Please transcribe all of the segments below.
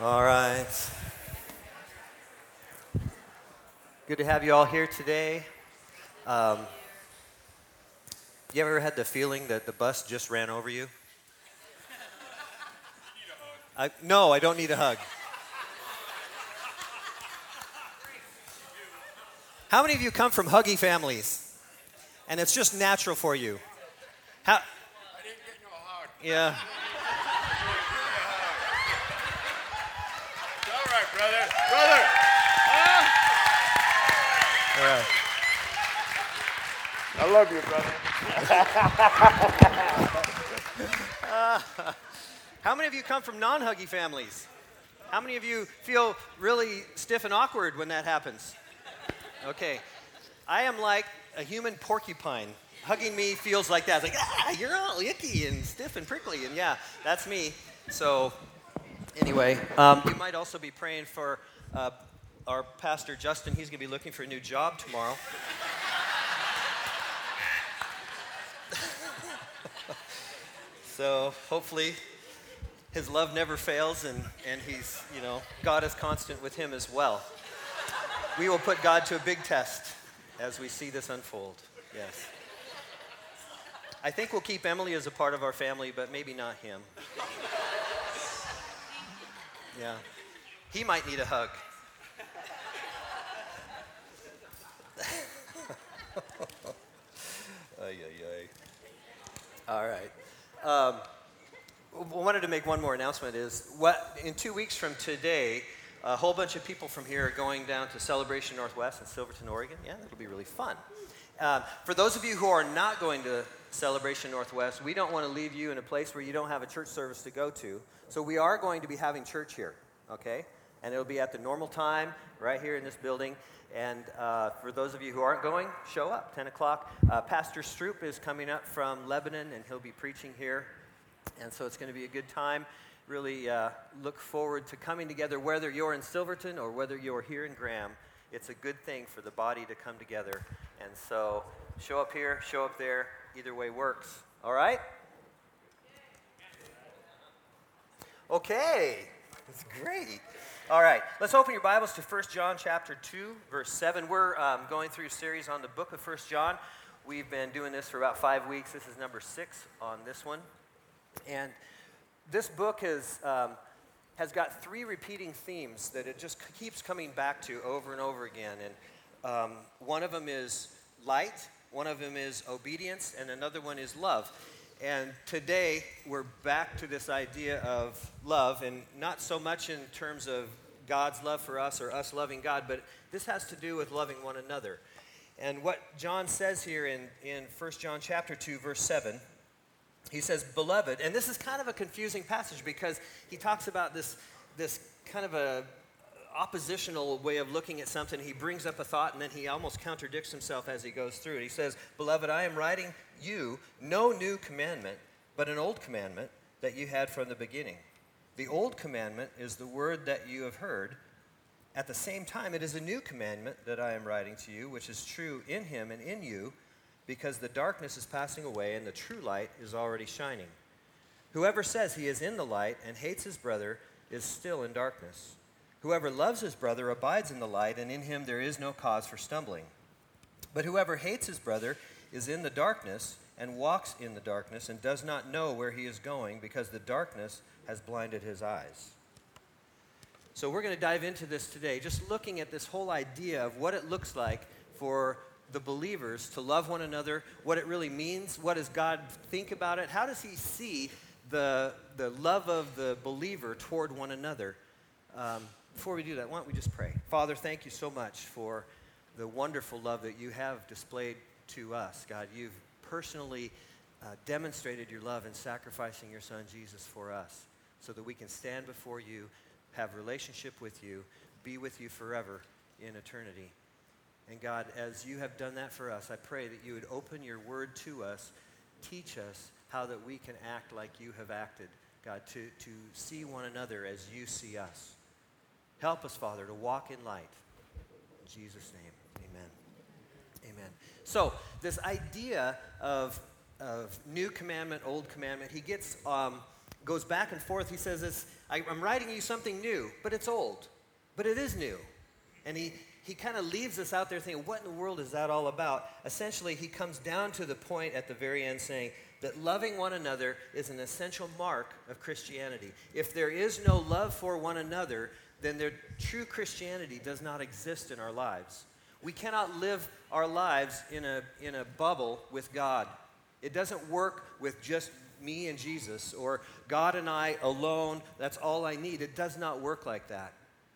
All right. Good to have you all here today. Um, you ever had the feeling that the bus just ran over you? No, I don't need a hug. How many of you come from huggy families? And it's just natural for you? How? I didn't get no hug. Yeah. It's all right, brother. Brother! All right. I love you, brother. How many of you come from non-huggy families? How many of you feel really stiff and awkward when that happens? Okay. I am like a human porcupine. Hugging me feels like that. It's like, you're all icky and stiff and prickly. And yeah, that's me. So anyway, you might also be praying for our pastor, Justin. He's going to be looking for a new job tomorrow. So hopefully his love never fails and he's, God is constant with him as well. We will put God to a big test as we see this unfold. Yes. I think we'll keep Emily as a part of our family, but maybe not him. Yeah. He might need a hug. Ay, ay, ay. All right. Wanted to make one more announcement in 2 weeks from today, a whole bunch of people from here are going down to Celebration Northwest in Silverton, Oregon. Yeah, that'll be really fun. For those of you who are not going to Celebration Northwest, we don't want to leave you in a place where you don't have a church service to go to. So we are going to be having church here, okay? And it'll be at the normal time right here in this building. And for those of you who aren't going, show up, 10 o'clock. Pastor Stroop is coming up from Lebanon, and he'll be preaching here. And so it's going to be a good time. Really look forward to coming together, whether you're in Silverton or whether you're here in Graham. It's a good thing for the body to come together. And so show up here, show up there. Either way works. All right? Okay. That's great. All right. Let's open your Bibles to 1 John chapter 2, verse 7. We're going through a series on the book of 1 John. We've been doing this for about 5 weeks. This is number 6 on this one. And this book has got 3 repeating themes that it just keeps coming back to over and over again. And one of them is light, one of them is obedience, and another one is love. And today we're back to this idea of love, and not so much in terms of God's love for us or us loving God, but this has to do with loving one another. And what John says here in 1 John chapter 2, verse 7, he says, beloved, and this is kind of a confusing passage because he talks about this kind of a oppositional way of looking at something. He brings up a thought and then he almost contradicts himself as he goes through it. He says, beloved, I am writing you no new commandment, but an old commandment that you had from the beginning. The old commandment is the word that you have heard. At the same time, it is a new commandment that I am writing to you, which is true in him and in you, because the darkness is passing away and the true light is already shining. Whoever says he is in the light and hates his brother is still in darkness. Whoever loves his brother abides in the light, and in him there is no cause for stumbling. But whoever hates his brother is in the darkness and walks in the darkness and does not know where he is going, because the darkness has blinded his eyes. So we're going to dive into this today, just looking at this whole idea of what it looks like for the believers to love one another, what it really means, what does God think about it, how does he see the love of the believer toward one another. Before we do that, why don't we just pray. Father, thank you so much for the wonderful love that you have displayed to us. God, you've personally demonstrated your love in sacrificing your son Jesus for us so that we can stand before you, have relationship with you, be with you forever in eternity. And God, as you have done that for us, I pray that you would open your word to us, teach us how that we can act like you have acted, God, to see one another as you see us. Help us, Father, to walk in light. In Jesus' name, amen. Amen. So this idea of new commandment, old commandment, he gets goes back and forth. He says, I'm writing you something new, but it's old. But it is new. And he kind of leaves us out there thinking, what in the world is that all about? Essentially, he comes down to the point at the very end saying that loving one another is an essential mark of Christianity. If there is no love for one another, then true Christianity does not exist in our lives. We cannot live our lives in a bubble with God. It doesn't work with just me and Jesus, or God and I alone, that's all I need. It does not work like that.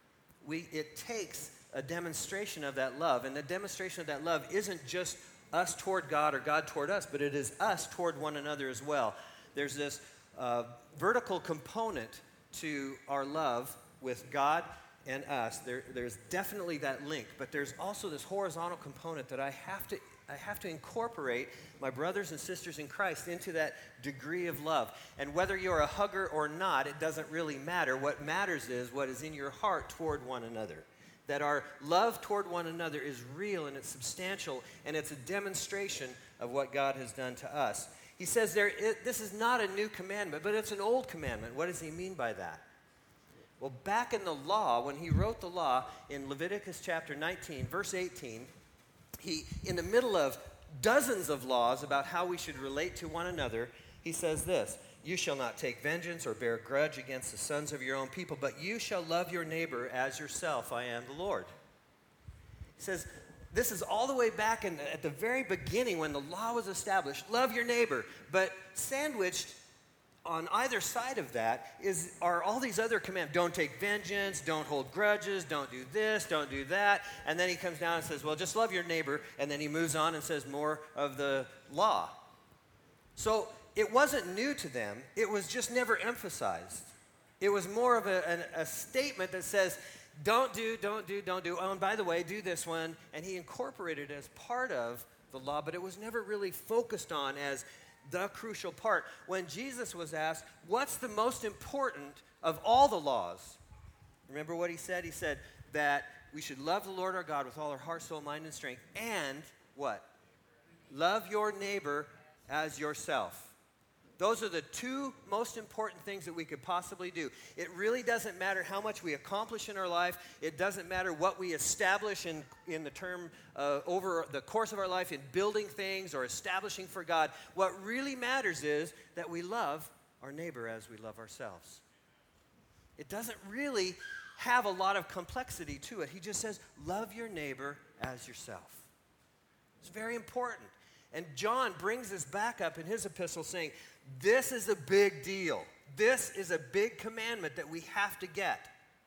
It takes a demonstration of that love, and the demonstration of that love isn't just us toward God or God toward us, but it is us toward one another as well. There's this vertical component to our love with God and us. There's definitely that link, but there's also this horizontal component that I have to incorporate my brothers and sisters in Christ into that degree of love. And whether you're a hugger or not, it doesn't really matter. What matters is what is in your heart toward one another. That our love toward one another is real and it's substantial and it's a demonstration of what God has done to us. He says this is not a new commandment, but it's an old commandment. What does he mean by that? Well, back in the law, when he wrote the law in Leviticus chapter 19, verse 18, he, in the middle of dozens of laws about how we should relate to one another, he says this: you shall not take vengeance or bear grudge against the sons of your own people, but you shall love your neighbor as yourself. I am the Lord. He says, this is all the way back at the very beginning when the law was established. Love your neighbor. But sandwiched on either side of that are all these other commands. Don't take vengeance, don't hold grudges, don't do this, don't do that. And then he comes down and says, well, just love your neighbor. And then he moves on and says more of the law. So it wasn't new to them. It was just never emphasized. It was more of a statement that says, don't do. Oh, and by the way, do this one. And he incorporated it as part of the law, but it was never really focused on as the crucial part. When Jesus was asked, what's the most important of all the laws? Remember what he said? He said that we should love the Lord our God with all our heart, soul, mind, and strength. And what? Love your neighbor as yourself. Those are the two most important things that we could possibly do. It really doesn't matter how much we accomplish in our life. It doesn't matter what we establish in the term over the course of our life in building things or establishing for God. What really matters is that we love our neighbor as we love ourselves. It doesn't really have a lot of complexity to it. He just says, love your neighbor as yourself. It's very important. And John brings this back up in his epistle saying, this is a big deal. This is a big commandment that we have to get.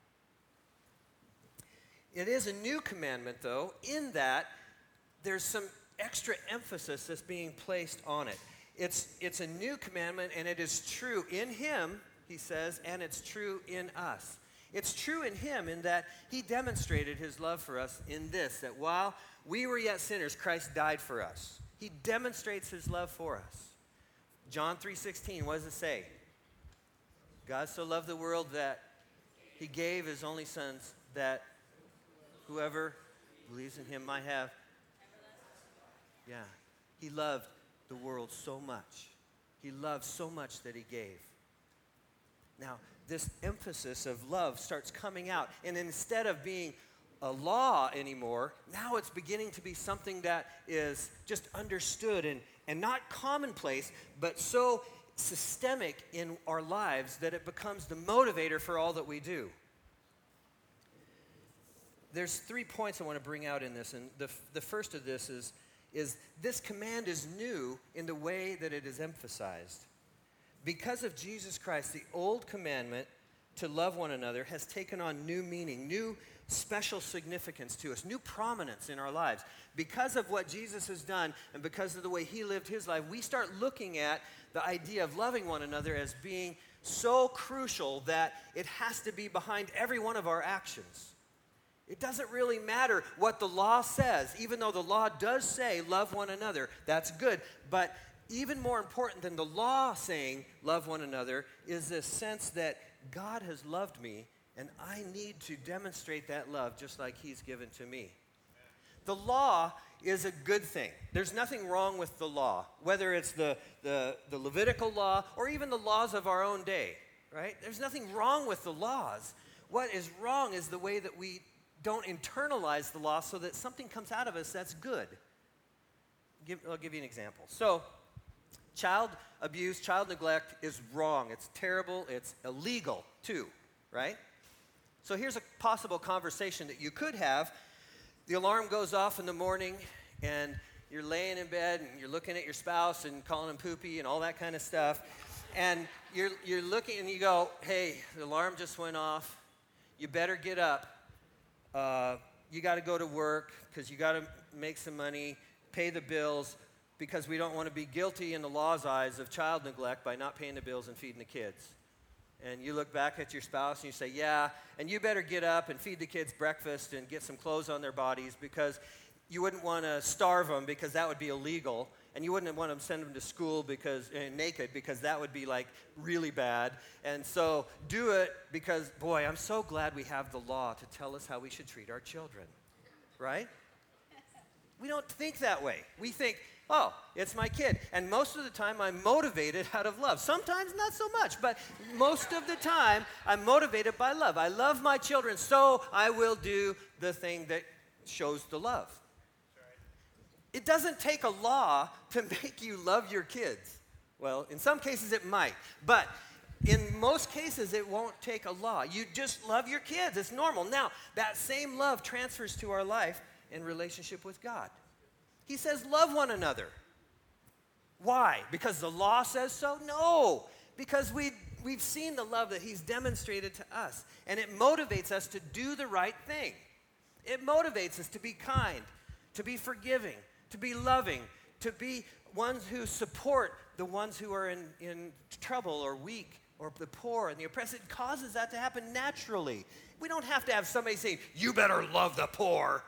It is a new commandment, though, in that there's some extra emphasis that's being placed on it. It's a new commandment, and it is true in him, he says, and it's true in us. It's true in him in that he demonstrated his love for us in this, that while we were yet sinners, Christ died for us. He demonstrates his love for us. John 3:16, what does it say? God so loved the world that he gave his only son, that whoever believes in him might have. Yeah, he loved the world so much. He loved so much that he gave. Now, this emphasis of love starts coming out, and instead of being a law anymore, now it's beginning to be something that is just understood and not commonplace, but so systemic in our lives that it becomes the motivator for all that we do. There's 3 points I want to bring out in this, and the first of this is this command is new in the way that it is emphasized. Because of Jesus Christ, the old commandment to love one another has taken on new meaning, new special significance to us, new prominence in our lives. Because of what Jesus has done and because of the way he lived his life, we start looking at the idea of loving one another as being so crucial that it has to be behind every one of our actions. It doesn't really matter what the law says, even though the law does say love one another. That's good. But even more important than the law saying love one another is this sense that God has loved me, and I need to demonstrate that love just like he's given to me. the law is a good thing. There's nothing wrong with the law, whether it's the Levitical law or even the laws of our own day, right? There's nothing wrong with the laws. What is wrong is the way that we don't internalize the law so that something comes out of us that's good. I'll give you an example. So, child abuse, child neglect is wrong. It's terrible. It's illegal, too, right? So here's a possible conversation that you could have. The alarm goes off in the morning, and you're laying in bed, and you're looking at your spouse and calling him poopy and all that kind of stuff. And you're looking, and you go, hey, the alarm just went off. You better get up. You got to go to work because you got to make some money, pay the bills, because we don't want to be guilty in the law's eyes of child neglect by not paying the bills and feeding the kids. And you look back at your spouse and you say, yeah, and you better get up and feed the kids breakfast and get some clothes on their bodies because you wouldn't want to starve them because that would be illegal. And you wouldn't want to send them to school because naked because that would be like really bad. And so do it because, boy, I'm so glad we have the law to tell us how we should treat our children, right? We don't think that way. We think, oh, it's my kid. And most of the time, I'm motivated out of love. Sometimes not so much, but most of the time, I'm motivated by love. I love my children, so I will do the thing that shows the love. It doesn't take a law to make you love your kids. Well, in some cases, it might. But in most cases, it won't take a law. You just love your kids. It's normal. Now, that same love transfers to our life in relationship with God. He says, love one another. Why? Because the law says so? No, because we've seen the love that he's demonstrated to us, and it motivates us to do the right thing. It motivates us to be kind, to be forgiving, to be loving, to be ones who support the ones who are in trouble or weak or the poor and the oppressed. It causes that to happen naturally. We don't have to have somebody saying, you better love the poor.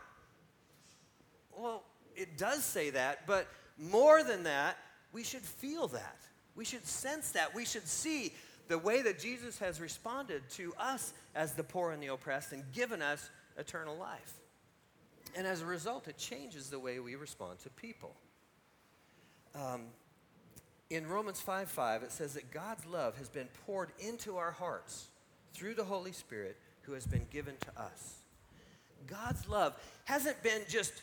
Well, it does say that, but more than that, we should feel that. We should sense that. We should see the way that Jesus has responded to us as the poor and the oppressed and given us eternal life. And as a result, it changes the way we respond to people. In Romans 5:5, it says that God's love has been poured into our hearts through the Holy Spirit who has been given to us. God's love hasn't been just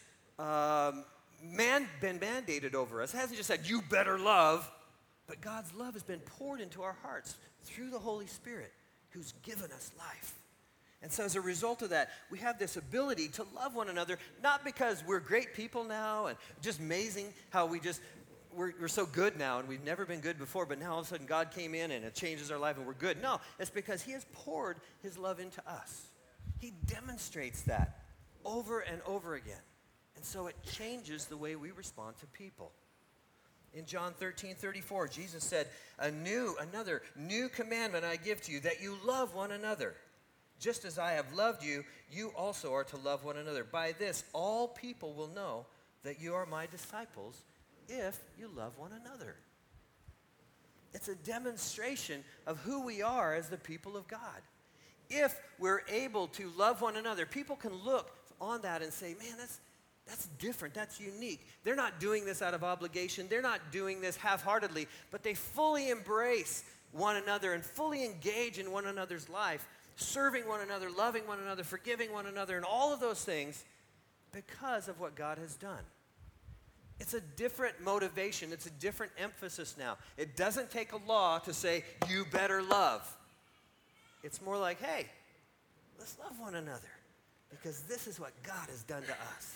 been mandated over us. It hasn't just said, you better love. But God's love has been poured into our hearts through the Holy Spirit who's given us life. And so as a result of that, we have this ability to love one another, not because we're great people now and just amazing how we're so good now and we've never been good before, but now all of a sudden God came in and it changes our life and we're good. No, it's because he has poured his love into us. He demonstrates that over and over again. And so it changes the way we respond to people. In John 13:34, Jesus said, another new commandment I give to you, that you love one another. Just as I have loved you, you also are to love one another. By this, all people will know that you are my disciples if you love one another. It's a demonstration of who we are as the people of God. If we're able to love one another, people can look on that and say, man, that's different, that's unique. They're not doing this out of obligation. They're not doing this half-heartedly, but they fully embrace one another and fully engage in one another's life, serving one another, loving one another, forgiving one another, and all of those things because of what God has done. It's a different motivation. It's a different emphasis now. It doesn't take a law to say, you better love. It's more like, hey, let's love one another because this is what God has done to us.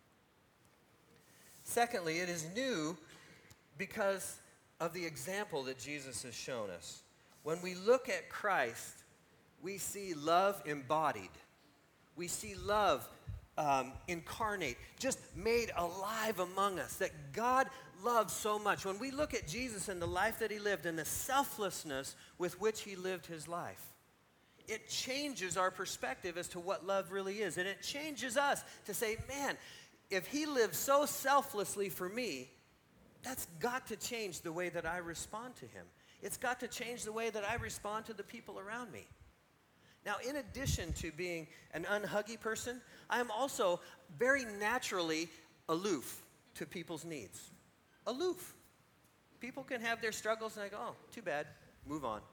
Secondly, it is new because of the example that Jesus has shown us. When we look at Christ, we see love embodied. We see love incarnate, just made alive among us, that God loves so much. When we look at Jesus and the life that he lived and the selflessness with which he lived his life, it changes our perspective as to what love really is. And it changes us to say, man, if he lived so selflessly for me, that's got to change the way that I respond to him. It's got to change the way that I respond to the people around me. Now, in addition to being an unhuggy person, I am also very naturally aloof to people's needs. Aloof. People can have their struggles and I go, oh, too bad, move on.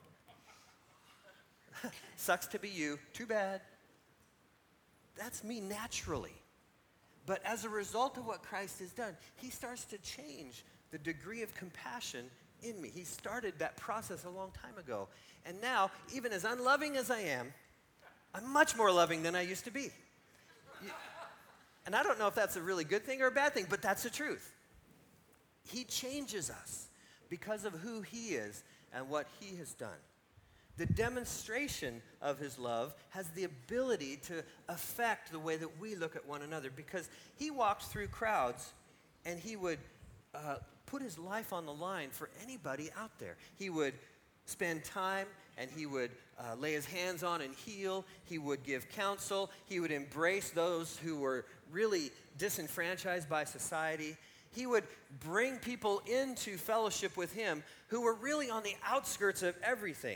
Sucks to be you, too bad. That's me naturally. But as a result of what Christ has done, he starts to change the degree of compassion in me. He started that process a long time ago. And now, even as unloving as I am, I'm much more loving than I used to be. And I don't know if that's a really good thing or a bad thing, but that's the truth. He changes us because of who he is and what he has done. The demonstration of his love has the ability to affect the way that we look at one another, because he walked through crowds and he would put his life on the line for anybody out there. He would spend time and he would lay his hands on and heal. He would give counsel. He would embrace those who were really disenfranchised by society. He would bring people into fellowship with him who were really on the outskirts of everything.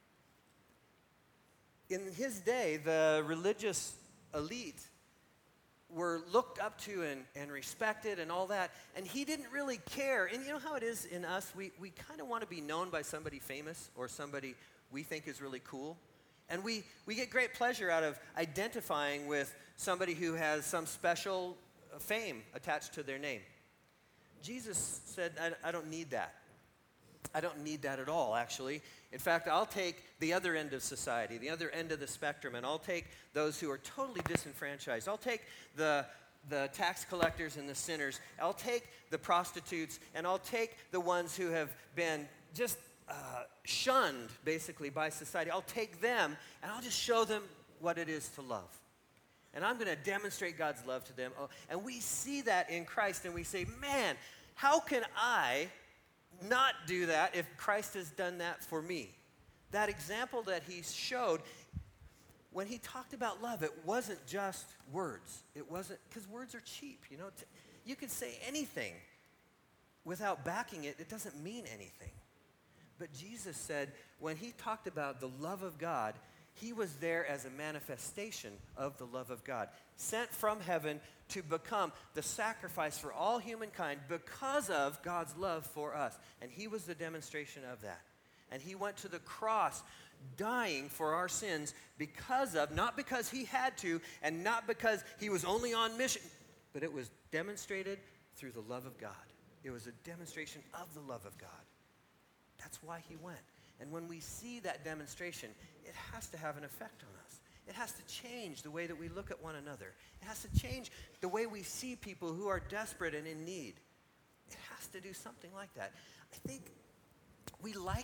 In his day, the religious elite were looked up to and respected and all that, and he didn't really care. And you know how it is in us? We kind of want to be known by somebody famous or somebody we think is really cool. And we get great pleasure out of identifying with somebody who has some special fame attached to their name. Jesus said, I don't need that. I don't need that at all, actually. In fact, I'll take the other end of society, the other end of the spectrum, and I'll take those who are totally disenfranchised. I'll take the tax collectors and the sinners. I'll take the prostitutes, and I'll take the ones who have been just shunned, basically, by society. I'll take them, and I'll just show them what it is to love. And I'm going to demonstrate God's love to them. And we see that in Christ, and we say, man, how can I not do that if Christ has done that for me? That example that he showed, when he talked about love, it wasn't just words. It wasn't, because words are cheap, you know. You can say anything without backing it. It doesn't mean anything. But Jesus said, when he talked about the love of God, he was there as a manifestation of the love of God, sent from heaven to become the sacrifice for all humankind because of God's love for us. And he was the demonstration of that. And he went to the cross dying for our sins because of, not because he had to, and not because he was only on mission, but it was demonstrated through the love of God. It was a demonstration of the love of God. That's why he went. And when we see that demonstration, it has to have an effect on us. It has to change the way that we look at one another. It has to change the way we see people who are desperate and in need. It has to do something like that. I think we like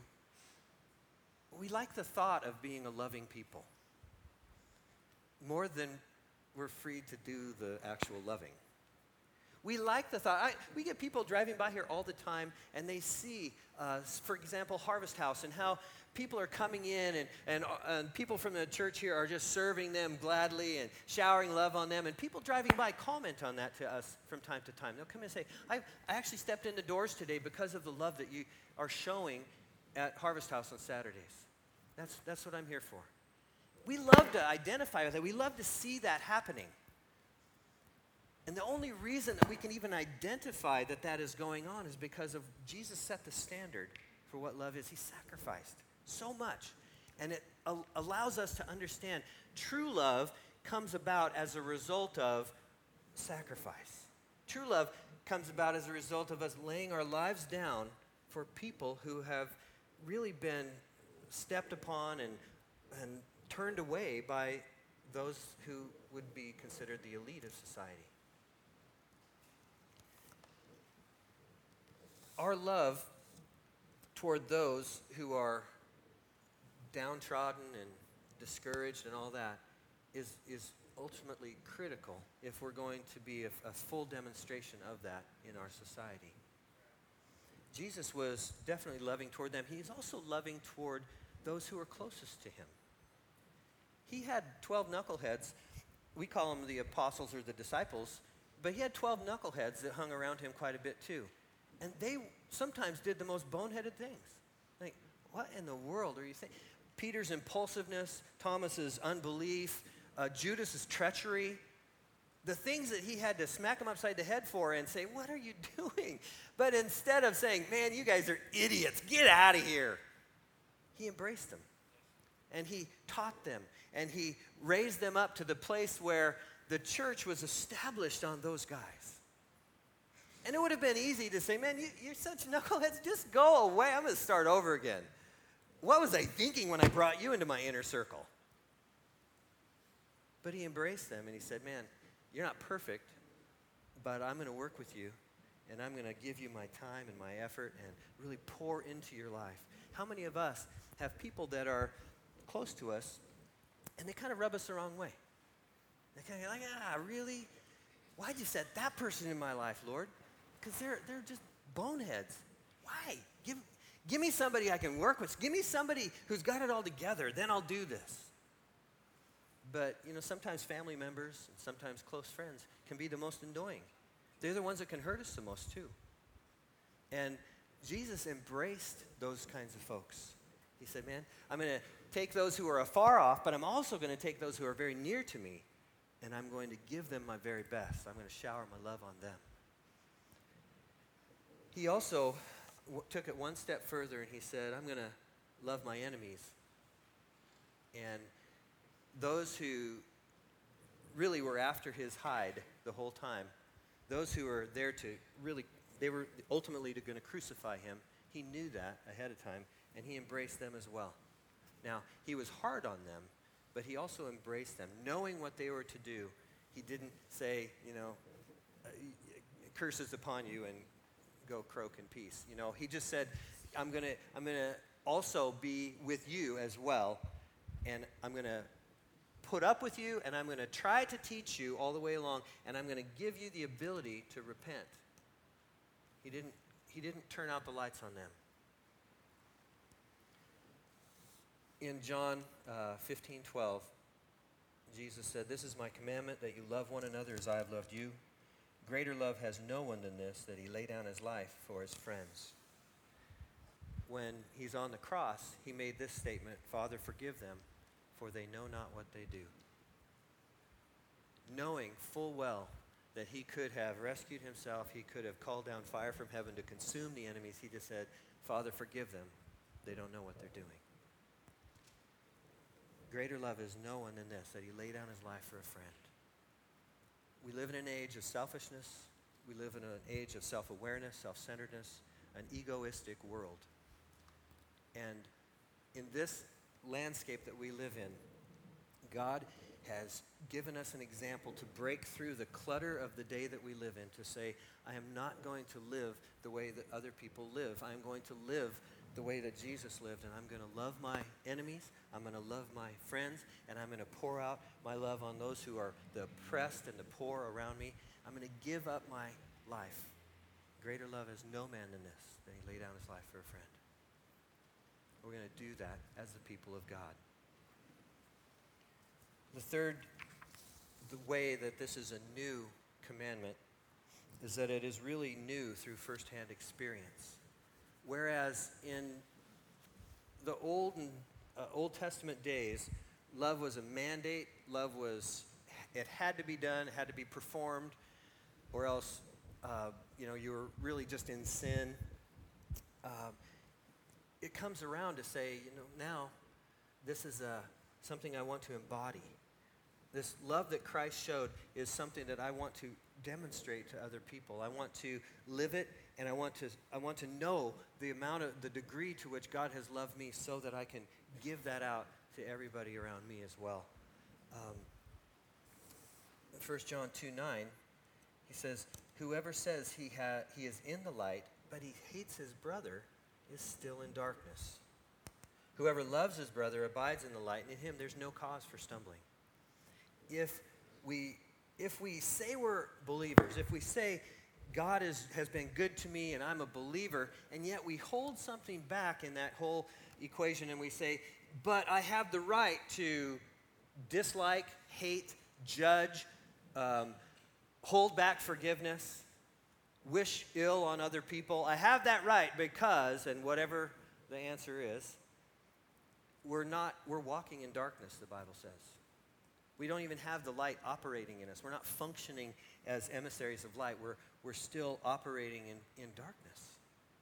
the thought of being a loving people more than we're free to do the actual loving. We like the thought. We get people driving by here all the time, and they see, for example, Harvest House, and how people are coming in, and people from the church here are just serving them gladly and showering love on them. And people driving by comment on that to us from time to time. They'll come in and say, I actually stepped into doors today because of the love that you are showing at Harvest House on Saturdays. That's what I'm here for. We love to identify with that. We love to see that happening. And the only reason that we can even identify that that is going on is because of Jesus set the standard for what love is. He sacrificed so much. And it allows us to understand true love comes about as a result of sacrifice. True love comes about as a result of us laying our lives down for people who have really been stepped upon and turned away by those who would be considered the elite of society. Our love toward those who are downtrodden and discouraged and all that is ultimately critical if we're going to be a full demonstration of that in our society. Jesus was definitely loving toward them. He's also loving toward those who are closest to him. He had 12 knuckleheads. We call them the apostles or the disciples, but he had 12 knuckleheads that hung around him quite a bit too. And they sometimes did the most boneheaded things. Like, what in the world are you thinking? Peter's impulsiveness, Thomas's unbelief, Judas's treachery, the things that he had to smack him upside the head for and say, what are you doing? But instead of saying, man, you guys are idiots, get out of here, he embraced them. And he taught them. And he raised them up to the place where the church was established on those guys. And it would have been easy to say, man, you're such knuckleheads, just go away. I'm going to start over again. What was I thinking when I brought you into my inner circle? But he embraced them and he said, man, you're not perfect, but I'm going to work with you and I'm going to give you my time and my effort and really pour into your life. How many of us have people that are close to us and they kind of rub us the wrong way? They kind of like, really? Why'd you set that person in my life, Lord? Because they're just boneheads. Why? Give me somebody I can work with. Give me somebody who's got it all together. Then I'll do this. But, sometimes family members and sometimes close friends can be the most annoying. They're the ones that can hurt us the most, too. And Jesus embraced those kinds of folks. He said, man, I'm going to take those who are afar off, but I'm also going to take those who are very near to me, and I'm going to give them my very best. I'm going to shower my love on them. He also took it one step further, and he said, I'm going to love my enemies. And those who really were after his hide the whole time, those who were there to really, they were ultimately going to crucify him. He knew that ahead of time, and he embraced them as well. Now, he was hard on them, but he also embraced them. Knowing what they were to do, he didn't say, curses upon you and go croak in peace. He just said, I'm gonna also be with you as well, and I'm gonna put up with you, and I'm gonna try to teach you all the way along, and I'm gonna give you the ability to repent. He didn't turn out the lights on them. In John 15:12, Jesus said, this is my commandment, that you love one another as I have loved you. Greater love has no one than this, that he lay down his life for his friends. When he's on the cross, he made this statement, Father, forgive them, for they know not what they do. Knowing full well that he could have rescued himself, he could have called down fire from heaven to consume the enemies, he just said, Father, forgive them. They don't know what they're doing. Greater love is no one than this, that he lay down his life for a friend. We live in an age of selfishness. We live in an age of self-awareness, self-centeredness, an egoistic world. And in this landscape that we live in, God has given us an example to break through the clutter of the day that we live in, to say, I am not going to live the way that other people live. I am going to live the way that Jesus lived, and I'm going to love my enemies, I'm going to love my friends, and I'm going to pour out my love on those who are the oppressed and the poor around me. I'm going to give up my life. Greater love has no man than this, that he laid down his life for a friend. We're going to do that as the people of God. The way that this is a new commandment is that it is really new through firsthand experience. Whereas in the Old Testament days, love was a mandate. It had to be done, it had to be performed, or else, you were really just in sin. It comes around to say, now this is something I want to embody. This love that Christ showed is something that I want to demonstrate to other people. I want to live it, and I want to know the degree to which God has loved me, so that I can give that out to everybody around me as well. 1 John 2:9, he says, whoever says he is in the light, but he hates his brother, is still in darkness. Whoever loves his brother abides in the light, and in him there's no cause for stumbling. If we say we're believers, if we say God has been good to me and I'm a believer, and yet we hold something back in that whole equation and we say, but I have the right to dislike, hate, judge, hold back forgiveness, wish ill on other people. I have that right because, and whatever the answer is, we're walking in darkness, the Bible says. We don't even have the light operating in us. We're not functioning as emissaries of light. We're still operating in darkness.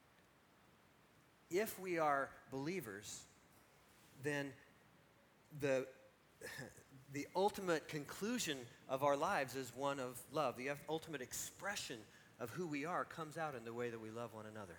If we are believers, then the ultimate conclusion of our lives is one of love. The ultimate expression of who we are comes out in the way that we love one another.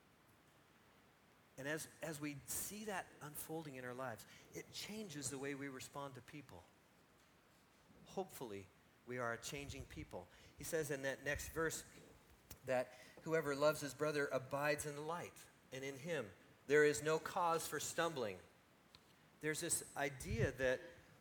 And as we see that unfolding in our lives, it changes the way we respond to people. Hopefully, we are a changing people. He says in that next verse that whoever loves his brother abides in the light, and in him there is no cause for stumbling. There's this idea that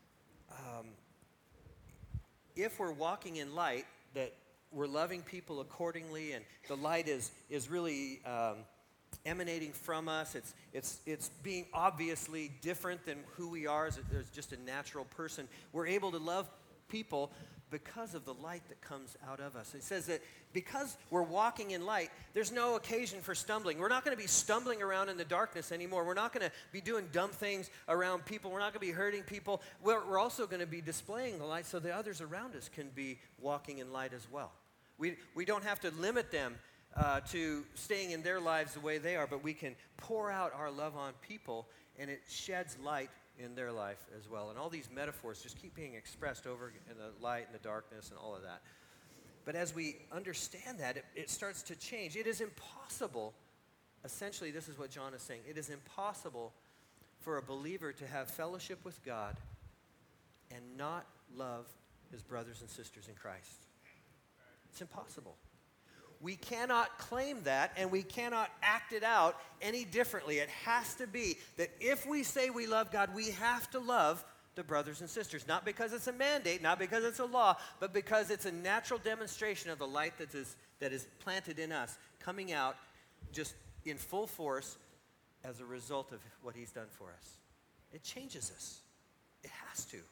if we're walking in light, that we're loving people accordingly, and the light is really emanating from us. It's being obviously different than who we are as just a natural person. We're able to love people because of the light that comes out of us. It says that because we're walking in light, there's no occasion for stumbling. We're not going to be stumbling around in the darkness anymore. We're not going to be doing dumb things around people. We're not going to be hurting people. We're also going to be displaying the light so the others around us can be walking in light as well. We don't have to limit them to staying in their lives the way they are, but we can pour out our love on people, and it sheds light in their life as well. And all these metaphors just keep being expressed over in the light and the darkness and all of that. But as we understand that, it starts to change. It is impossible, essentially this is what John is saying, it is impossible for a believer to have fellowship with God and not love his brothers and sisters in Christ. It's impossible. We cannot claim that, and we cannot act it out any differently. It has to be that if we say we love God, we have to love the brothers and sisters. Not because it's a mandate, not because it's a law, but because it's a natural demonstration of the light that is planted in us, coming out just in full force as a result of what he's done for us. It changes us. It has to.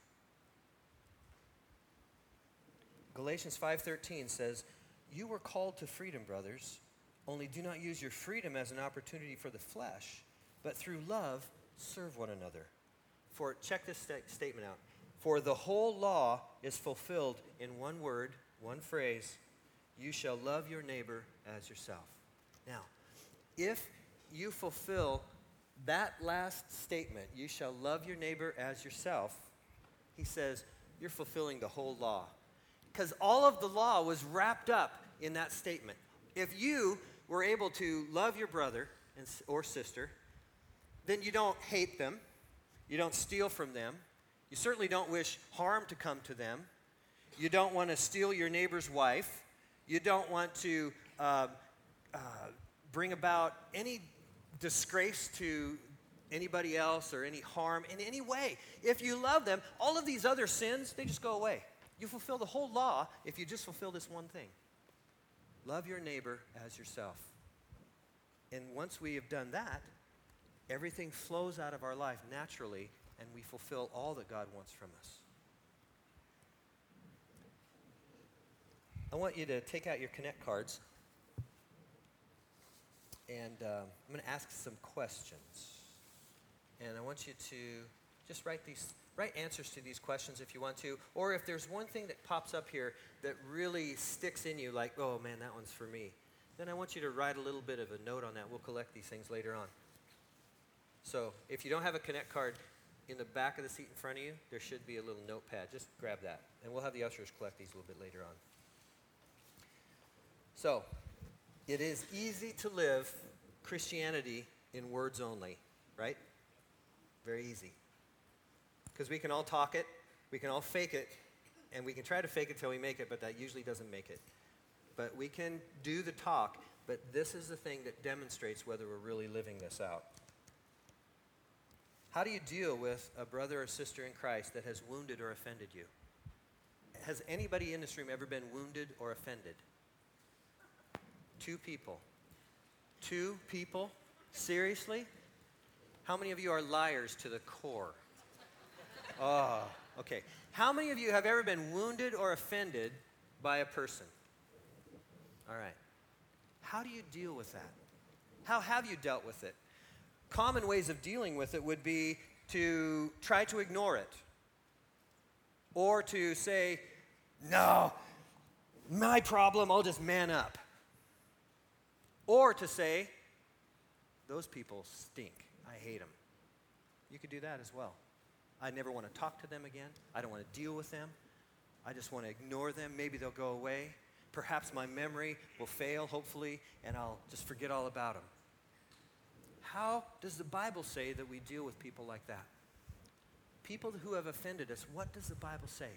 Galatians 5:13 says, "You were called to freedom, brothers, only do not use your freedom as an opportunity for the flesh, but through love serve one another." Check this statement out. "For the whole law is fulfilled in one word, one phrase, you shall love your neighbor as yourself." Now, if you fulfill that last statement, you shall love your neighbor as yourself, he says, you're fulfilling the whole law. Because all of the law was wrapped up in that statement. If you were able to love your brother or sister, then you don't hate them, you don't steal from them, you certainly don't wish harm to come to them, you don't want to steal your neighbor's wife, you don't want to bring about any disgrace to anybody else or any harm in any way. If you love them, all of these other sins, they just go away. You fulfill the whole law if you just fulfill this one thing. Love your neighbor as yourself. And once we have done that, everything flows out of our life naturally, and we fulfill all that God wants from us. I want you to take out your Connect cards, and I'm going to ask some questions. And I want you to just write answers to these questions if you want to, or if there's one thing that pops up here that really sticks in you, like, oh man, that one's for me, then I want you to write a little bit of a note on that. We'll collect these things later on. So if you don't have a Connect card, in the back of the seat in front of you, there should be a little notepad. Just grab that, and we'll have the ushers collect these a little bit later on. So, it is easy to live Christianity in words only, right? Very easy. Because we can all talk it, we can all fake it, and we can try to fake it till we make it, but that usually doesn't make it. But we can do the talk, but this is the thing that demonstrates whether we're really living this out. How do you deal with a brother or sister in Christ that has wounded or offended you? Has anybody in this room ever been wounded or offended? 2 people. 2 people? Seriously? How many of you are liars to the core? Oh, okay. How many of you have ever been wounded or offended by a person? All right. How do you deal with that? How have you dealt with it? Common ways of dealing with it would be to try to ignore it, or to say, no, my problem, I'll just man up. Or to say, those people stink. I hate them. You could do that as well. I never want to talk to them again. I don't want to deal with them. I just want to ignore them. Maybe they'll go away. Perhaps my memory will fail, hopefully, and I'll just forget all about them. How does the Bible say that we deal with people like that? People who have offended us, what does the Bible say?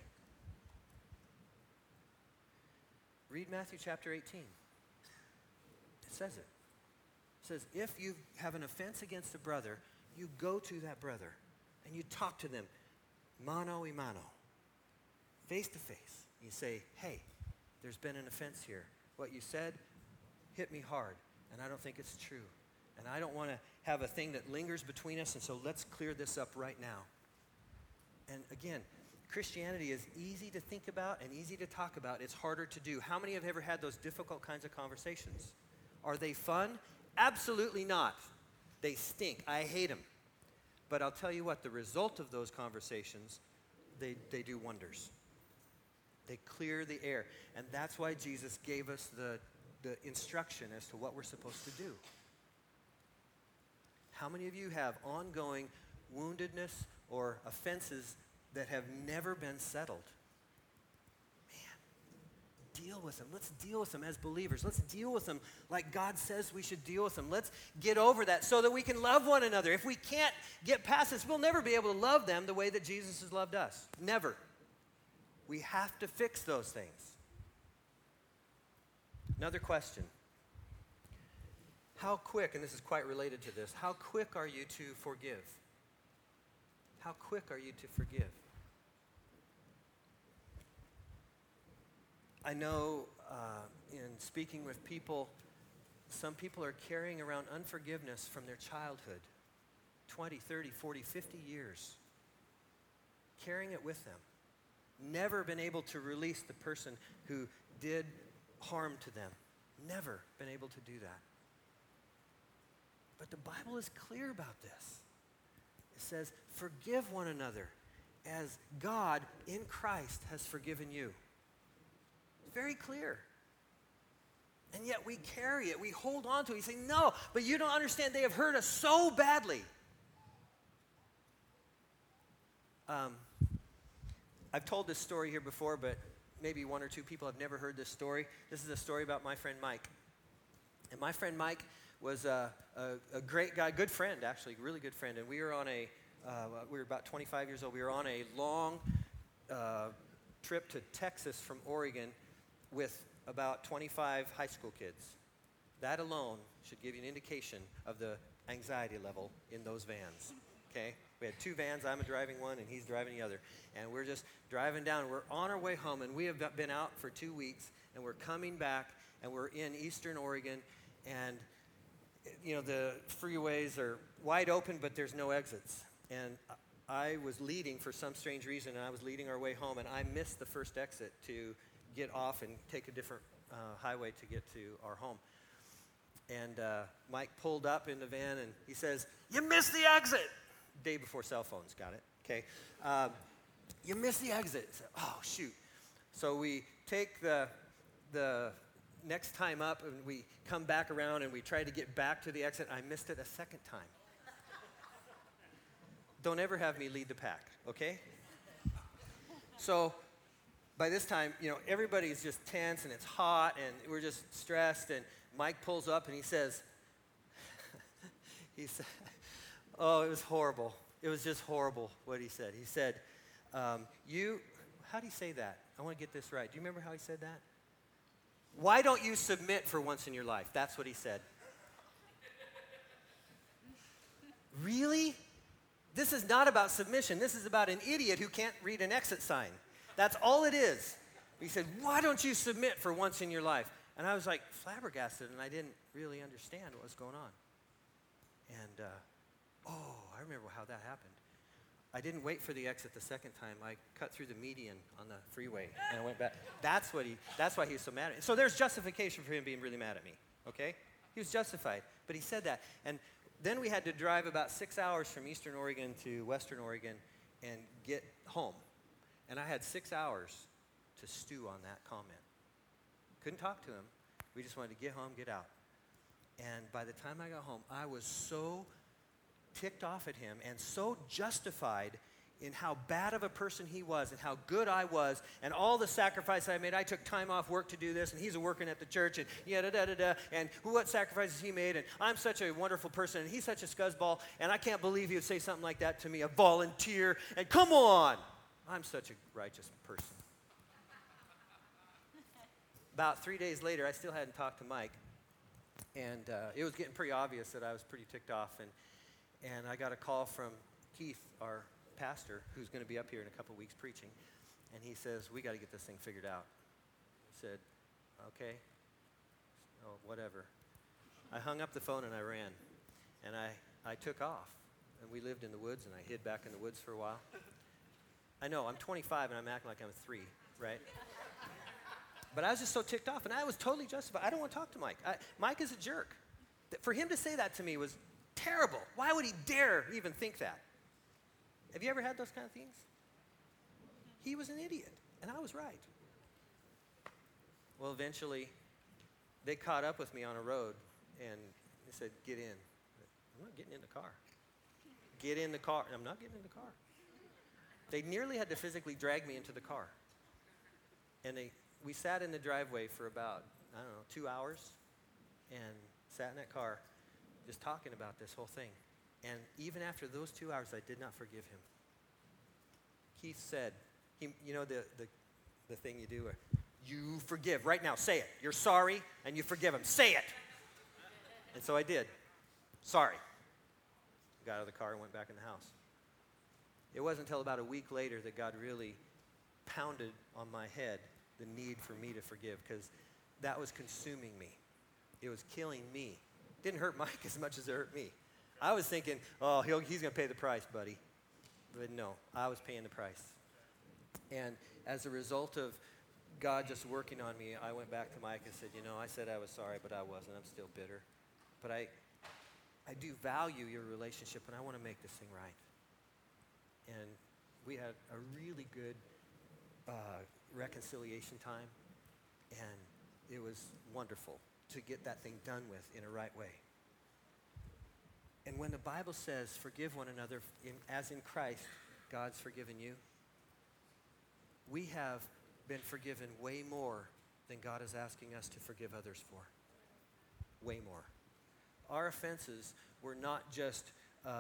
Read Matthew chapter 18. It says it. It says, if you have an offense against a brother, you go to that brother and you talk to them mano a mano, face to face. You say, hey, there's been an offense here. What you said hit me hard, and I don't think it's true. And I don't want to have a thing that lingers between us, and so let's clear this up right now. And again, Christianity is easy to think about and easy to talk about. It's harder to do. How many have ever had those difficult kinds of conversations? Are they fun? Absolutely not. They stink. I hate them. But I'll tell you what, the result of those conversations, they do wonders. They clear the air. And that's why Jesus gave us the instruction as to what we're supposed to do. How many of you have ongoing woundedness or offenses that have never been settled? Man, deal with them. Let's deal with them as believers. Let's deal with them like God says we should deal with them. Let's get over that so that we can love one another. If we can't get past this, we'll never be able to love them the way that Jesus has loved us. Never. We have to fix those things. Another question. How quick, and this is quite related to this, how quick are you to forgive? How quick are you to forgive? I know in speaking with people, some people are carrying around unforgiveness from their childhood, 20, 30, 40, 50 years, carrying it with them. Never been able to release the person who did harm to them. Never been able to do that. But the Bible is clear about this. It says, forgive one another as God in Christ has forgiven you. Very clear. And yet we carry it. We hold on to it. You say, no, but you don't understand. They have hurt us so badly. I've told this story here before, but maybe one or two people have never heard this story. This is a story about my friend Mike. And my friend Mike was a great guy, good friend, actually, really good friend. And we were on we were about 25 years old. We were on a long trip to Texas from Oregon with about 25 high school kids. That alone should give you an indication of the anxiety level in those vans, okay? We had two vans. I'm driving one, and he's driving the other. And we're just driving down. We're on our way home, and we have been out for 2 weeks, and we're coming back, and we're in eastern Oregon, and you know, the freeways are wide open, but there's no exits. And I was leading for some strange reason, and I was leading our way home, and I missed the first exit to get off and take a different highway to get to our home. And Mike pulled up in the van, and he says, "You missed the exit." Day before cell phones, got it? Okay. You missed the exit. I said, oh, shoot. So we take the next time up, and we come back around, and we try to get back to the exit. I missed it a second time. Don't ever have me lead the pack, okay? So by this time, you know, everybody's just tense, and it's hot, and we're just stressed, and Mike pulls up, and he says, oh, it was horrible. It was just horrible what he said. He said, how do you say that? I want to get this right. Do you remember how he said that? Why don't you submit for once in your life? That's what he said. Really? This is not about submission. This is about an idiot who can't read an exit sign. That's all it is. He said, why don't you submit for once in your life? And I was like flabbergasted, and I didn't really understand what was going on. And, I remember how that happened. I didn't wait for the exit the second time. I cut through the median on the freeway, and I went back. That's why he was so mad at me. So there's justification for him being really mad at me, okay? He was justified, but he said that. And Then we had to drive about 6 hours from Eastern Oregon to Western Oregon and get home. And I had 6 hours to stew on that comment. Couldn't talk to him. We just wanted to get home, get out. And by the time I got home, I was so ticked off at him and so justified in how bad of a person he was and how good I was and all the sacrifice I made. I took time off work to do this, and he's working at the church, and and what sacrifices he made, and I'm such a wonderful person, and he's such a scuzzball, and I can't believe he would say something like that to me, a volunteer, and come on, I'm such a righteous person. About 3 days later, I still hadn't talked to Mike, and it was getting pretty obvious that I was pretty ticked off, and I got a call from Keith, our pastor, who's going to be up here in a couple weeks preaching, and he says, we got to get this thing figured out. I said, okay, oh, whatever. I hung up the phone and I ran, and I took off, and we lived in the woods, and I hid back in the woods for a while. I know, I'm 25 and I'm acting like I'm 3, right? But I was just so ticked off, and I was totally justified. I don't want to talk to Mike. Mike is a jerk. For him to say that to me was terrible. Why would he dare even think that? Have you ever had those kind of things? He was an idiot, and I was right. Well, eventually, they caught up with me on a road, and they said, get in. I'm not getting in the car. Get in the car. I'm not getting in the car. They nearly had to physically drag me into the car. And we sat in the driveway for about, 2 hours, and sat in that car just talking about this whole thing. And even after those 2 hours, I did not forgive him. Keith said, you know the thing you do, you forgive. Right now, say it. You're sorry, and you forgive him. Say it. And so I did. Sorry. Got out of the car and went back in the house. It wasn't until about a week later that God really pounded on my head the need for me to forgive, because that was consuming me. It was killing me. It didn't hurt Mike as much as it hurt me. I was thinking, oh, he's going to pay the price, buddy. But no, I was paying the price. And as a result of God just working on me, I went back to Mike and said, I said I was sorry, but I wasn't. I'm still bitter. But I do value your relationship, and I want to make this thing right. And we had a really good reconciliation time, and it was wonderful to get that thing done with in a right way. And when the Bible says, forgive one another as in Christ, God's forgiven you, we have been forgiven way more than God is asking us to forgive others for. Way more. Our offenses were not just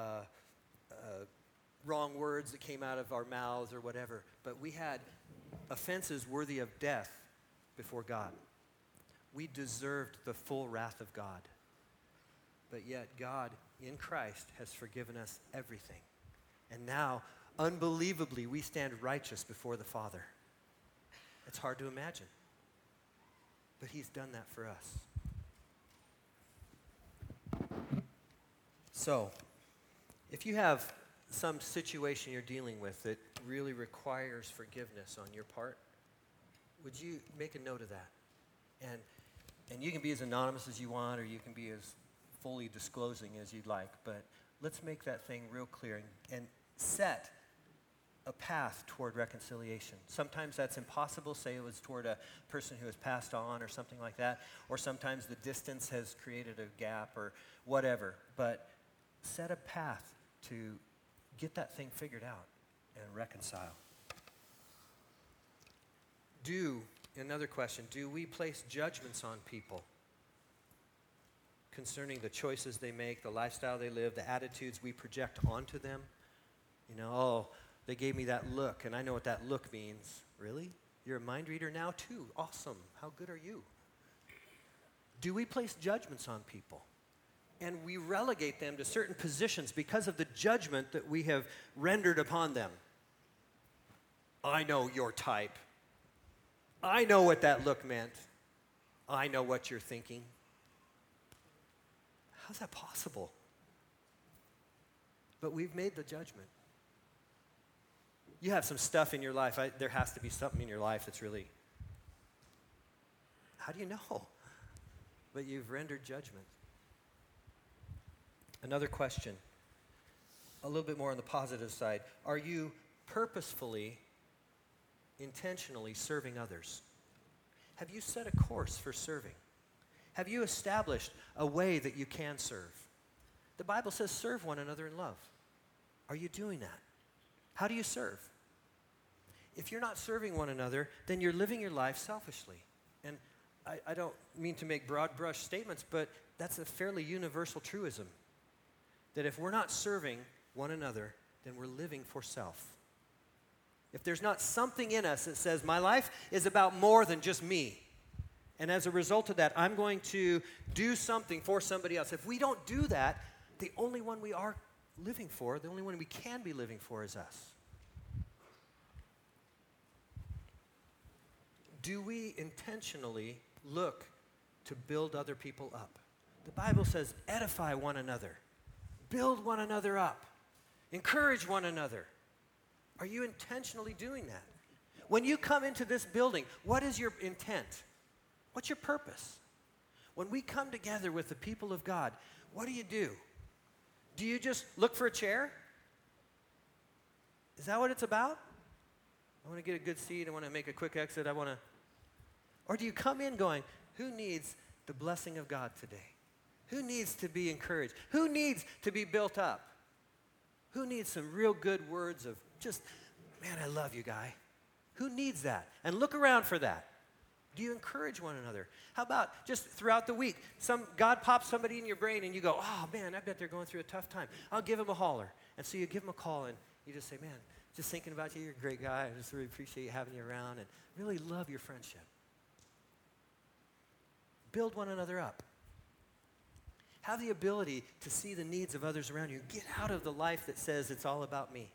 wrong words that came out of our mouths or whatever, but we had offenses worthy of death before God. We deserved the full wrath of God. But yet God, in Christ, has forgiven us everything. And now, unbelievably, we stand righteous before the Father. It's hard to imagine. But he's done that for us. So, if you have some situation you're dealing with that really requires forgiveness on your part, would you make a note of that? And you can be as anonymous as you want, or you can be as fully disclosing as you'd like, but let's make that thing real clear and set a path toward reconciliation. Sometimes that's impossible. Say it was toward a person who has passed on or something like that, or sometimes the distance has created a gap or whatever, but set a path to get that thing figured out and reconcile. Another question, do we place judgments on people concerning the choices they make, the lifestyle they live, the attitudes we project onto them? Oh, they gave me that look, and I know what that look means. Really? You're a mind reader now too? Awesome. How good are you? Do we place judgments on people? And we relegate them to certain positions because of the judgment that we have rendered upon them. I know your type. I know what that look meant. I know what you're thinking. How's that possible? But we've made the judgment. You have some stuff in your life. There has to be something in your life that's really... How do you know? But you've rendered judgment. Another question, a little bit more on the positive side. Are you purposefully, intentionally serving others? Have you set a course for serving? Have you established a way that you can serve? The Bible says serve one another in love. Are you doing that? How do you serve? If you're not serving one another, then you're living your life selfishly. And I don't mean to make broad brush statements, but that's a fairly universal truism. That if we're not serving one another, then we're living for self. If there's not something in us that says, my life is about more than just me, and as a result of that, I'm going to do something for somebody else. If we don't do that, the only one we are living for, the only one we can be living for is us. Do we intentionally look to build other people up? The Bible says, edify one another, build one another up, encourage one another. Are you intentionally doing that? When you come into this building, what is your intent? What's your purpose? When we come together with the people of God, what do? Do you just look for a chair? Is that what it's about? I want to get a good seat. I want to make a quick exit. Or do you come in going, who needs the blessing of God today? Who needs to be encouraged? Who needs to be built up? Who needs some real good words of just, man, I love you, guy? Who needs that? And look around for that. Do you encourage one another? How about just throughout the week, God pops somebody in your brain and you go, oh man, I bet they're going through a tough time. I'll give them a holler. And so you give them a call and you just say, man, just thinking about you, you're a great guy. I just really appreciate having you around and really love your friendship. Build one another up. Have the ability to see the needs of others around you. Get out of the life that says it's all about me.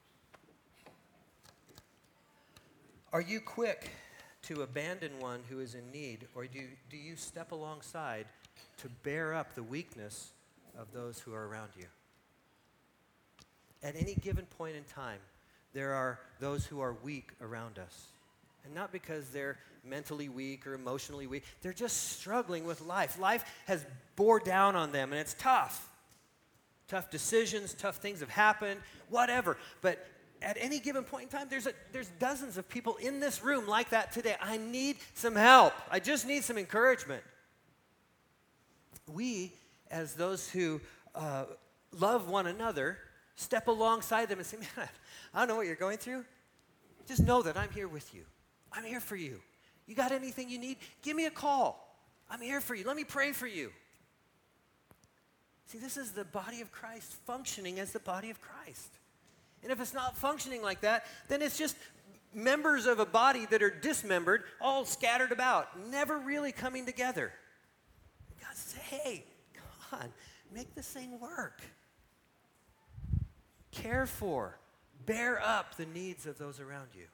Are you quick to abandon one who is in need, or do you step alongside to bear up the weakness of those who are around you? At any given point in time, there are those who are weak around us. And not because they're mentally weak or emotionally weak. They're just struggling with life. Life has bore down on them, and it's tough. Tough decisions, tough things have happened, whatever. But at any given point in time, there's dozens of people in this room like that today. I need some help. I just need some encouragement. We, as those who love one another, step alongside them and say, man, I don't know what you're going through. Just know that I'm here with you. I'm here for you. You got anything you need? Give me a call. I'm here for you. Let me pray for you. See, this is the body of Christ functioning as the body of Christ. And if it's not functioning like that, then it's just members of a body that are dismembered, all scattered about, never really coming together. God says, hey, come on, make this thing work. Care for, bear up the needs of those around you.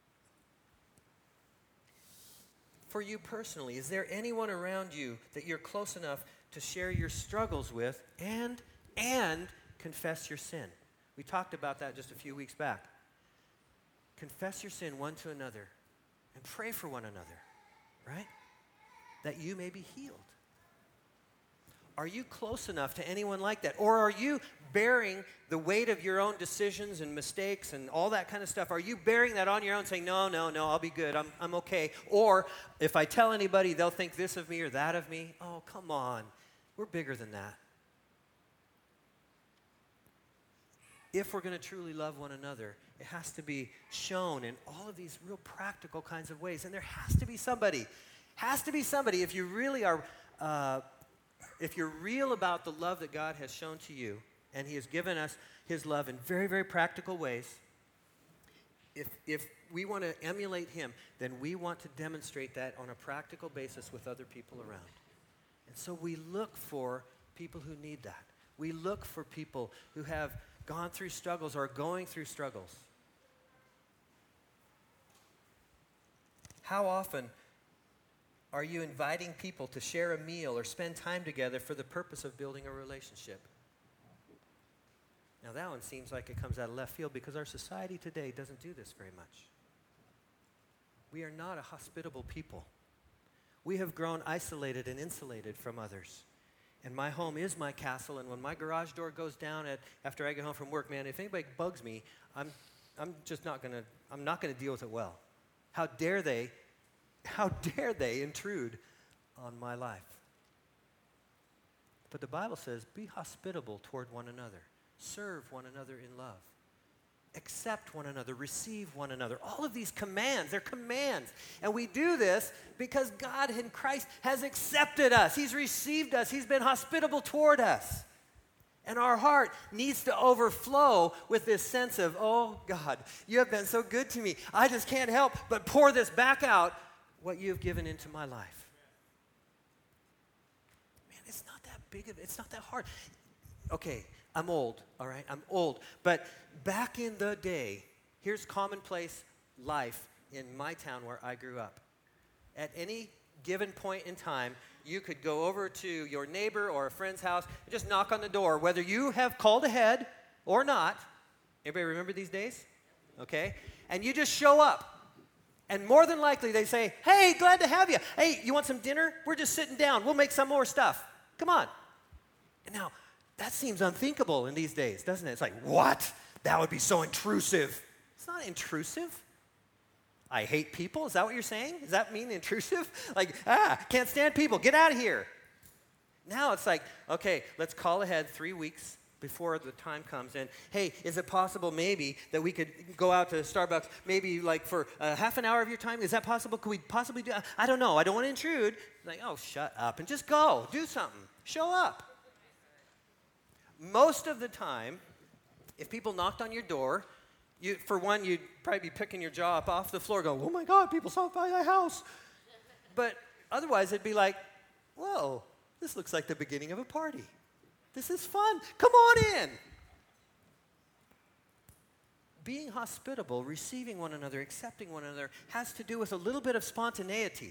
For you personally, is there anyone around you that you're close enough to share your struggles with and confess your sin? We talked about that just a few weeks back. Confess your sin one to another and pray for one another, right? That you may be healed. Are you close enough to anyone like that? Or are you bearing the weight of your own decisions and mistakes and all that kind of stuff? Are you bearing that on your own saying, no, I'll be good, I'm okay? Or if I tell anybody, they'll think this of me or that of me. Oh, come on. We're bigger than that. If we're going to truly love one another, it has to be shown in all of these real practical kinds of ways. And there has to be somebody. If you really are, if you're real about the love that God has shown to you, and He has given us His love in very, very practical ways, if we want to emulate Him, then we want to demonstrate that on a practical basis with other people around. And so we look for people who need that. We look for people who have gone through struggles or going through struggles. How often are you inviting people to share a meal or spend time together for the purpose of building a relationship? Now that one seems like it comes out of left field because our society today doesn't do this very much. We are not a hospitable people. We have grown isolated and insulated from others. And my home is my castle, and when my garage door goes down after I get home from work, man, if anybody bugs me, I'm not gonna deal with it well. How dare they intrude on my life? But the Bible says, be hospitable toward one another. Serve one another in love. Accept one another. Receive one another. All of these commands, they're commands. And we do this because God in Christ has accepted us. He's received us. He's been hospitable toward us. And our heart needs to overflow with this sense of, oh, God, you have been so good to me. I just can't help but pour this back out, what you have given into my life. Man, it's not that big of it. It's not that hard. Okay, I'm old, all right? I'm old. But back in the day, here's commonplace life in my town where I grew up. At any given point in time, you could go over to your neighbor or a friend's house and just knock on the door, whether you have called ahead or not. Everybody remember these days? Okay? And you just show up. And more than likely, they say, hey, glad to have you. Hey, you want some dinner? We're just sitting down. We'll make some more stuff. Come on. And now, that seems unthinkable in these days, doesn't it? It's like, what? That would be so intrusive. It's not intrusive. I hate people. Is that what you're saying? Does that mean intrusive? Like, can't stand people. Get out of here. Now it's like, okay, let's call ahead 3 weeks before the time comes. And, hey, is it possible maybe that we could go out to Starbucks maybe like for half an hour of your time? Is that possible? Could we possibly do I don't know. I don't want to intrude. Like, oh, shut up and just go. Do something. Show up. Most of the time, if people knocked on your door, for one, you'd probably be picking your jaw up off the floor going, oh my God, people saw by my house. But otherwise, it'd be like, whoa, this looks like the beginning of a party. This is fun. Come on in. Being hospitable, receiving one another, accepting one another, has to do with a little bit of spontaneity.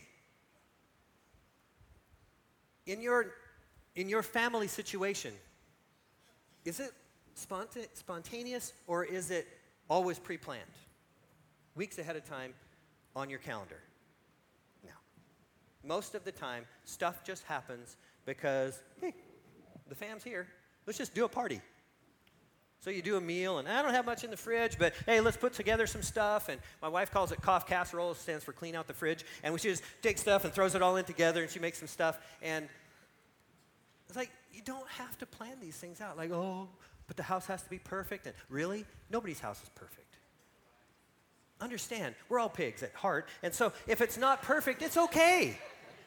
In your family situation, is it spontaneous or is it always pre-planned? Weeks ahead of time on your calendar? No. Most of the time, stuff just happens because, hey, the fam's here. Let's just do a party. So you do a meal, and I don't have much in the fridge, but hey, let's put together some stuff. And my wife calls it cough casserole. It stands for clean out the fridge. And she just takes stuff and throws it all in together, and she makes some stuff. And it's like, you don't have to plan these things out. Like, oh, but the house has to be perfect. And really, nobody's house is perfect. Understand, we're all pigs at heart. And so if it's not perfect, it's okay.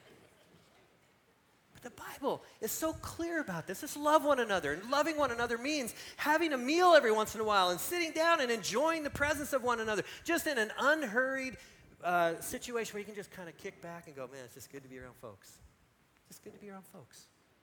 But the Bible is so clear about this. Let's love one another. And loving one another means having a meal every once in a while and sitting down and enjoying the presence of one another. Just in an unhurried situation where you can just kind of kick back and go, man, it's just good to be around folks. It's good to be around folks.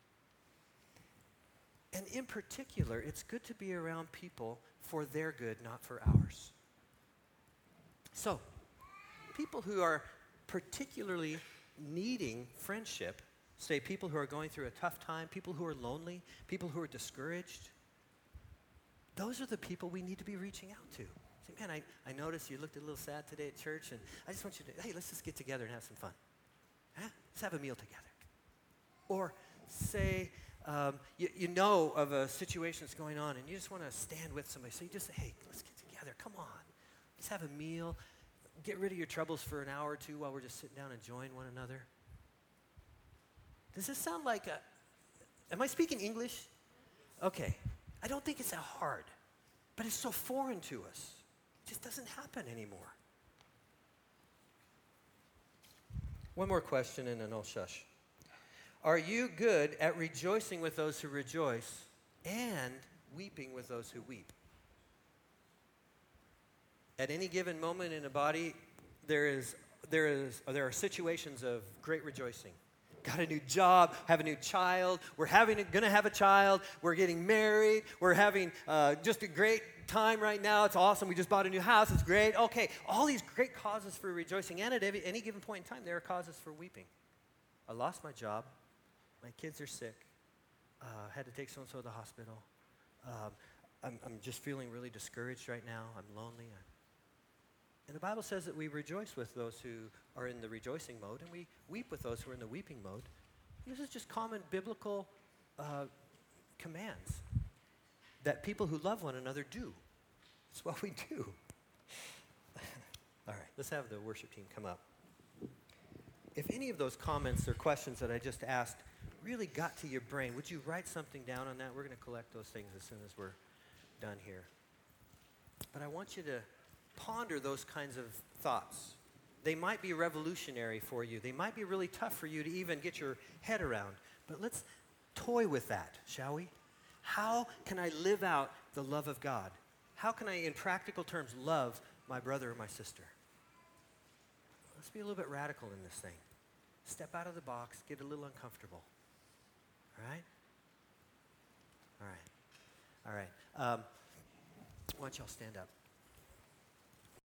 And in particular, it's good to be around people for their good, not for ours. So, people who are particularly needing friendship, say people who are going through a tough time, people who are lonely, people who are discouraged, those are the people we need to be reaching out to. Say, man, I noticed you looked a little sad today at church, and I just want you to, hey, let's just get together and have some fun. Huh? Let's have a meal together. Or say, you know of a situation that's going on and you just want to stand with somebody. So you just say, hey, let's get together. Come on. Let's have a meal. Get rid of your troubles for an hour or two while we're just sitting down enjoying one another. Does this sound like am I speaking English? Okay. I don't think it's that hard, but it's so foreign to us. It just doesn't happen anymore. One more question and then I'll shush. Are you good at rejoicing with those who rejoice and weeping with those who weep? At any given moment in a body, there are situations of great rejoicing. Got a new job, have a new child, we're gonna have a child, we're getting married, we're having just a great time right now, it's awesome, we just bought a new house, it's great. Okay, all these great causes for rejoicing, and at any given point in time, there are causes for weeping. I lost my job. My kids are sick. Had to take so-and-so to the hospital. I'm just feeling really discouraged right now. I'm lonely. And the Bible says that we rejoice with those who are in the rejoicing mode, and we weep with those who are in the weeping mode. This is just common biblical commands that people who love one another do. It's what we do. All right, let's have the worship team come up. If any of those comments or questions that I just asked really got to your brain, would you write something down on that? We're going to collect those things as soon as we're done here. But I want you to ponder those kinds of thoughts. They might be revolutionary for you. They might be really tough for you to even get your head around. But let's toy with that, shall we? How can I live out the love of God? How can I, in practical terms, love my brother or my sister? Let's be a little bit radical in this thing. Step out of the box, get a little uncomfortable. All right? All right. All right. Why don't y'all stand up?